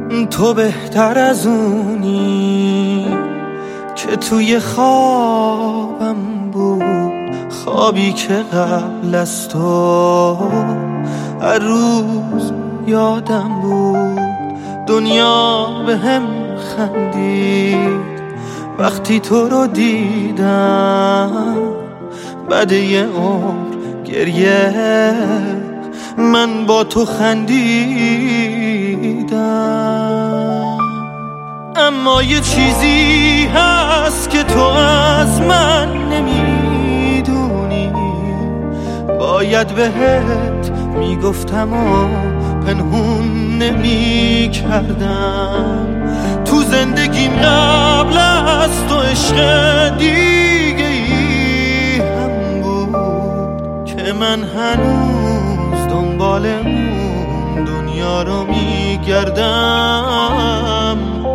تو بهتر از اونی که توی خوابم بود، خوابی که قبل از تو هر روز یادم بود. دنیا به هم خندید وقتی تو رو دیدم، بعد یه عمر گریه من با تو خندیدم. اما یه چیزی هست که تو از من نمیدونی، باید بهت میگفتم و پنهون نمیکردم. تو زندگیم قبل از تو عشق دیگه ای هم بود که من هنوز دنبال اون دنیا رو میگردم.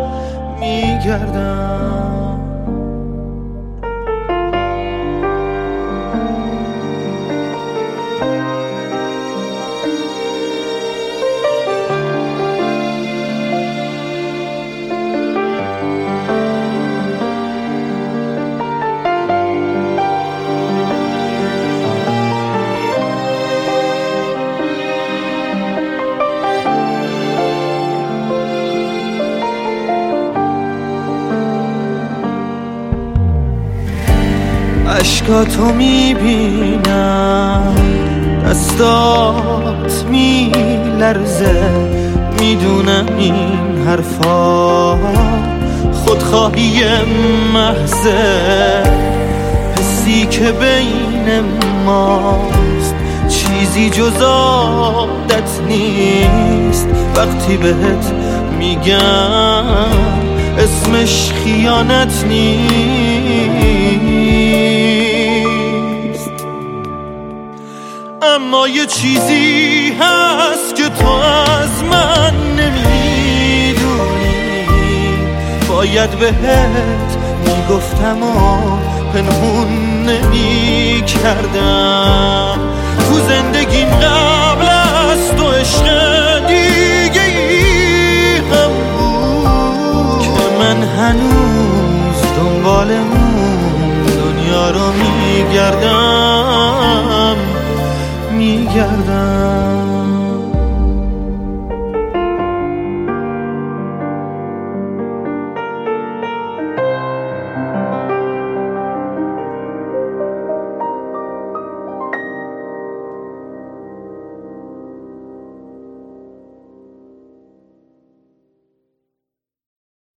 عشقاتو میبینم، دستات میلرزه، میدونم این حرفا خودخواهی محضه. حسی که بین ماست چیزی جز عادت نیست، وقتی بهت میگم اسمش خیانت نیست. اما یه چیزی هست که تو از من نمیدونی، باید بهت میگفتم و پنهون نمیکردم. تو زندگیم قبل از تو عشق دیگه ای هم بود که من هنوز دنبال اون دنیا رو میگردم.